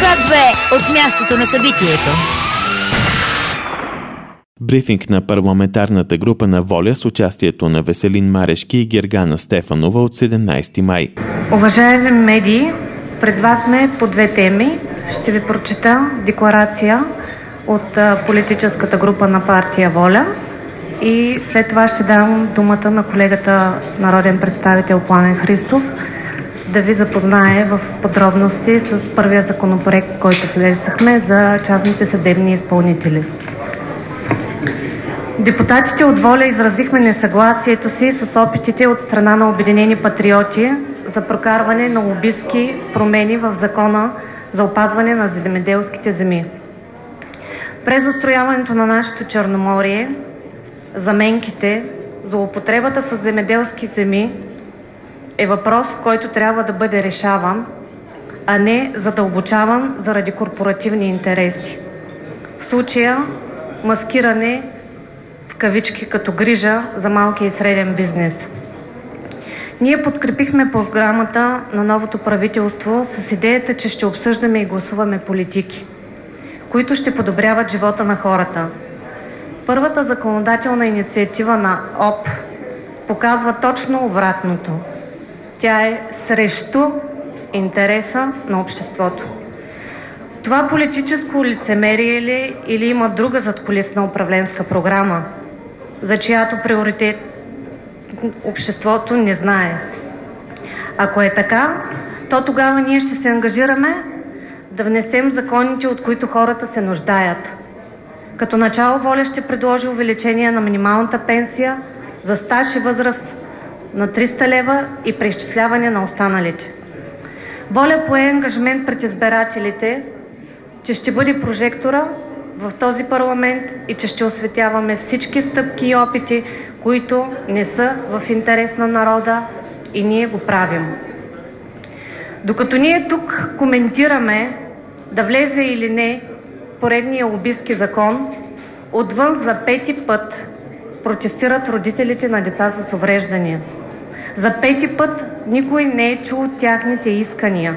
К2 от мястото на събитието. Брифинг на парламентарната група на ВОЛЯ с участието на Веселин Марешки и Гергана Стефанова от 17 май. Уважаеми медии, пред вас сме по две теми. Ще ви прочета декларация от политическата група на партия ВОЛЯ и след това ще дам думата на колегата народен представител Пламен Христов да ви запознае в подробности с първия законопроект, който влезахме за частните съдебни изпълнители. Депутатите от ВОЛЯ изразихме несъгласието си с опитите от страна на Обединени патриоти за прокарване на лобистки промени в Закона за опазване на земеделските земи. През застрояването на нашето Черноморие, заменките, злоупотребата с земеделски земи е въпрос, който трябва да бъде решаван, а не задълбочаван заради корпоративни интереси. В случая маскиране в кавички като грижа за малкия и среден бизнес. Ние подкрепихме програмата на новото правителство с идеята, че ще обсъждаме и гласуваме политики, които ще подобряват живота на хората. Първата законодателна инициатива на ОП показва точно обратното. Тя е срещу интереса на обществото. Това политическо лицемерие ли или има друга задкулисна управленска програма, за чиято приоритет обществото не знае? Ако е така, то тогава ние ще се ангажираме да внесем законите, от които хората се нуждаят. Като начало ВОЛЯ ще предложи увеличение на минималната пенсия за стаж и възраст на 300 лева и преизчисляване на останалите. ВОЛЯ пое ангажимент пред избирателите, че ще бъде прожектора в този парламент и че ще осветяваме всички стъпки и опити, които не са в интерес на народа, и ние го правим. Докато ние тук коментираме да влезе или не поредния лобистки закон, отвън за пети път протестират родителите на деца с увреждания. За пети път никой не е чул тяхните искания.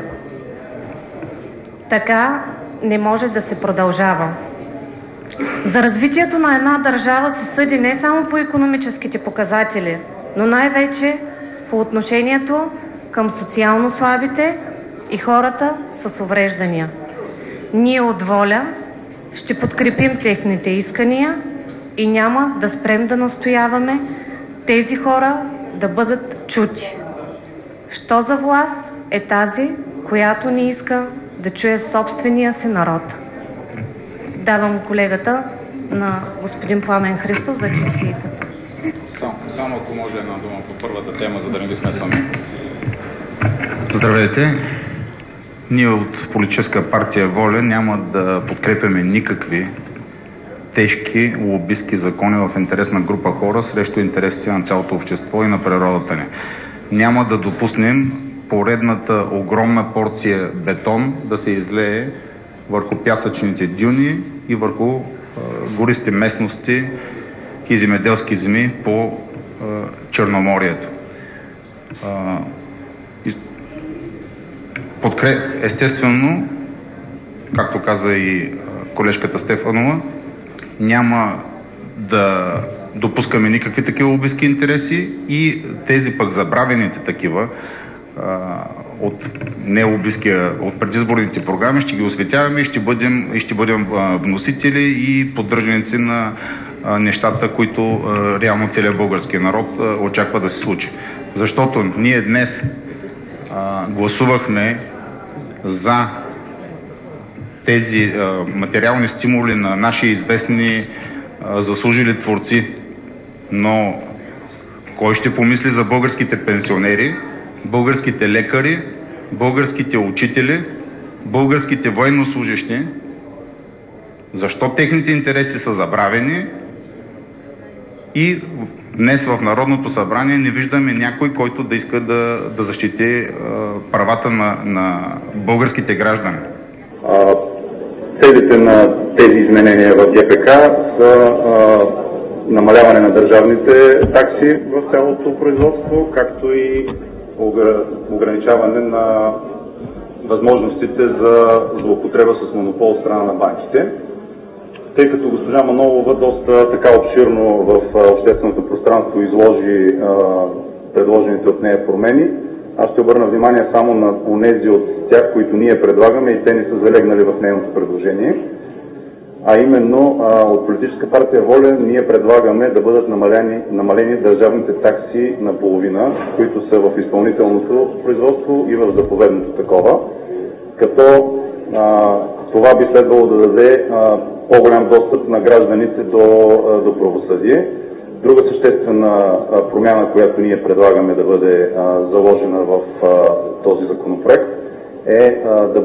Така не може да се продължава. За развитието на една държава се съди не само по икономическите показатели, но най-вече по отношението към социално слабите и хората с увреждания. Ние от ВОЛЯ ще подкрепим техните искания и няма да спрем да настояваме тези хора да бъдат чути. Що за власт е тази, която не иска да чуе собствения си народ? Давам колегата на господин Пламен Христов за честиите. Само ако може една дума по първата тема, за да не ги смесваме. Здравейте! Ние от политическа партия ВОЛЯ няма да подкрепяме никакви тежки лобистки закони в интерес на група хора срещу интересите на цялото общество и на природата ни. Няма да допуснем поредната огромна порция бетон да се излее върху пясъчните дюни и върху гористи местности и земеделски земи по Черноморието. Естествено, както каза и колежката Стефанова, няма да допускаме никакви такива лобистки интереси и тези пък забравените такива от предизборните програми ще ги осветяваме и ще бъдем вносители и поддръжници на нещата, които реално целият български народ очаква да се случи. Защото ние днес гласувахме за тези материални стимули на наши известни заслужили творци, но кой ще помисли за българските пенсионери, българските лекари, българските учители, българските военнослужещи? Защо техните интереси са забравени и днес в Народното събрание не виждаме някой, който да иска да защити правата на българските граждани? Целите на тези изменения в ГПК са намаляване на държавните такси в цялото производство, както и ограничаване възможностите за злоупотреба с монопол от страна на банките. Тъй като госпожа Манолова доста така обширно в общественото пространство изложи предложените от нея промени, аз ще обърна внимание само на онези от тях, които ние предлагаме и те не са залегнали в нейното предложение. А именно от Политическа партия Воля ние предлагаме да бъдат намалени държавните такси на половина, които са в изпълнителното производство и в заповедното такова, като това би следвало да даде по-голям достъп на гражданите до правосъдие. Друга съществена промяна, която ние предлагаме да бъде заложена в този законопроект, е да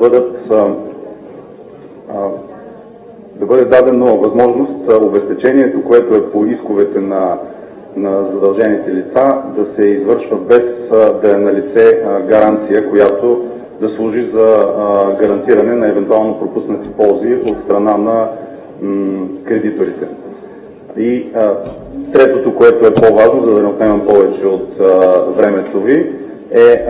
бъде дадено възможност обезпечението, което е по исковете на задължените лица, да се извършва без да е налице гаранция, която да служи за гарантиране на евентуално пропуснати ползи от страна на кредиторите. И третото, което е по-важно, за да не отнемам повече от времето ви, е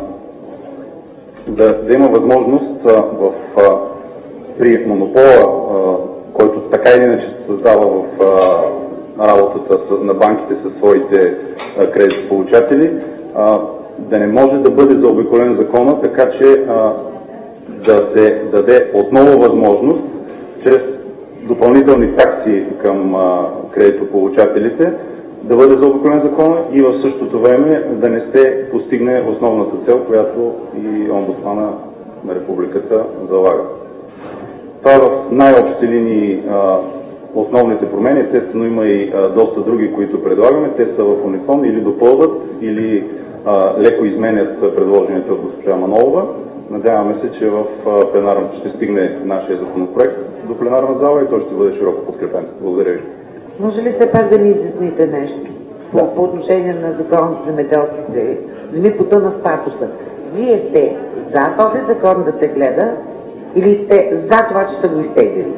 да има възможност при монопола, който така или иначе се създава в работата на банките със своите кредитополучатели, да не може да бъде заобиколен закона, така че да се даде отново възможност чрез допълнителни такси към кредитополучателите да бъде заобиколен закона и в същото време да не се постигне основната цел, която и омбудсмана на републиката залага. Това в най-общи линии основните промени. Естествено има и доста други, които предлагаме. Те са в унисон или допълват, или леко изменят предложението от госпожа Манолова. Надяваме се, че в пленарната ще стигне нашия законопроект до пленарна зала и той ще бъде широко подкрепен. Благодаря ви. Може ли все пак да ни изясните нещо по отношение на закон за земеделските земи по тъна статуса? Вие сте за този закон да се гледа или сте за това, че са го изтеглили?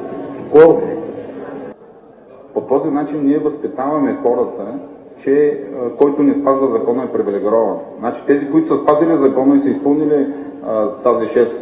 По този начин ние възпитаваме хората, че който не спазва закона е привилегирован. Значи тези, които са спазили закона и са изпълнили това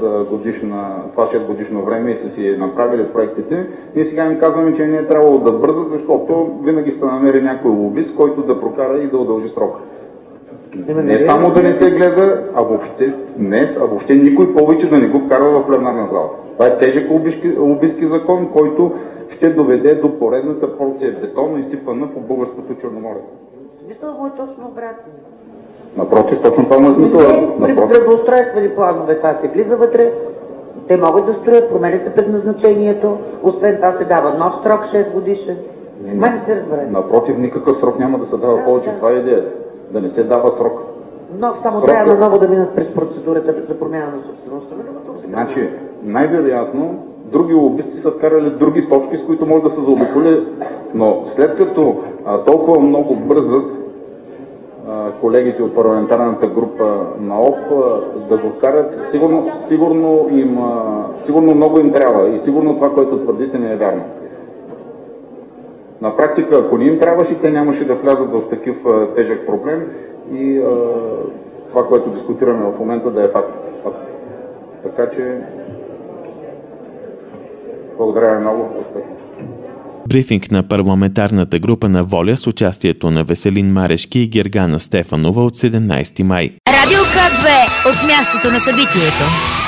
6 годишно време и са си направили проектите, ние сега им казваме, че не е трябвало да бързат, защото винаги ще намери някой лобист, който да прокара и да удължи срока. Не само да не се гледа, а въобще никой повече да не го вкарва в пленарна зала. Това е тежък лобистки закон, който ще доведе до поредната порция бетон, изсипана по българското Черноморие. Смисъл го е точно обратно. Напротив, точно това е смисъл. При градоустройствени планове това се влиза вътре, те могат да строят, променя се предназначението, освен това се дава нов срок 6 годишен. Май не се разбере. Напротив, никакъв срок няма да се дава повече. Това е идея. Да не се дава срок. Но само трябва наново да минат през процедурата за промяна на собствеността. Значи, най-вероятно, други лобисти са вкарали други точки, с които може да се заобиколи, но след като толкова много бързат колегите от парламентарната група на ОП да го вкарат, сигурно много им трябва и сигурно това, което твърдите, не е вярно. На практика, ако не им трябваше, те нямаше да влязат в такъв тежък проблем и това, което дискутираме в момента, да е факт. Така че, благодаря много. Брифинг на парламентарната група на Воля с участието на Веселин Марешки и Гергана Стефанова от 17 май. Радио К2 от мястото на събитието.